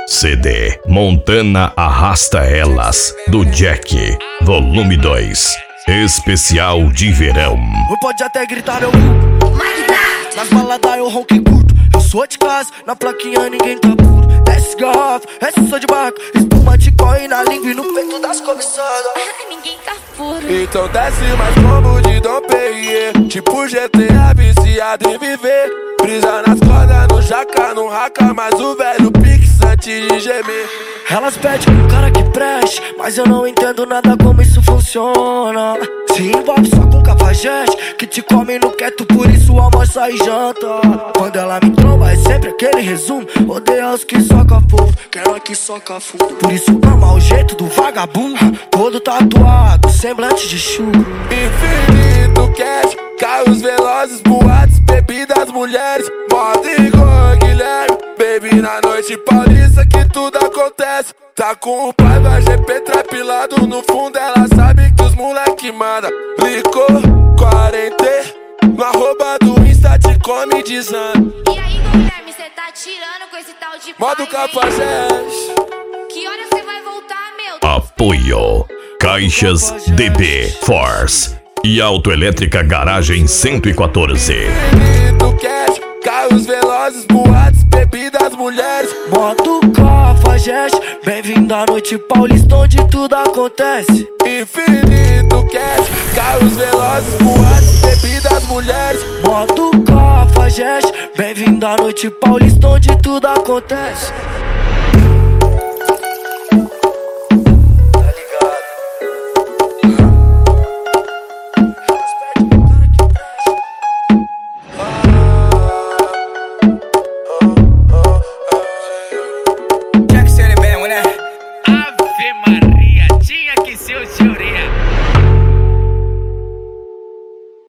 CD Montana Arrasta Elas, do Jack, volume 2, especial de verão. Pode até gritar meu nas baladas eu ronco e curto. Eu sou de casa, na plaquinha ninguém tá puro. Desce garrafa, essa sou de barco. Espumante corre na língua e no peito das cobiçadas. Ninguém tá puro. Então desce mais como de Dom Perrier, tipo GTA viciado em viver. Brisa nas cordas, no jaca, no raca, mas o velho pix antes de gemer. Elas pedem um cara que preste, mas eu não entendo nada como isso funciona. Se envolve só com cafajeste, que te come no quieto, por isso almoça e janta. Quando ela me tromba é sempre aquele resumo: odeia os que soca fogo, quero a que soca fundo. Por isso ama o jeito do vagabundo, todo tatuado, semblante de churro. Infinito cash, carros velozes, boates, bebidas, mulheres, moda e cor, Guilherme. Baby, na noite paulista que tudo acontece. Tá com o pai da GP trapilado no fundo, ela sabe que os moleque manda. Licor, 40, no arroba do Insta te come dizendo. E aí, Guilherme, cê tá tirando com esse tal de Modo pai, cafajeste. Que hora cê vai voltar, meu? Apoio Caixas DB Force e Autoelétrica Garagem 114. Infinito cash, carros velozes, boates, bebidas, mulheres. Moto cafajeste, bem-vindo à noite paulista onde tudo acontece. Infinito cash, carros velozes, boates, bebidas, mulheres. Moto cafajeste, bem-vindo à noite paulista onde tudo acontece.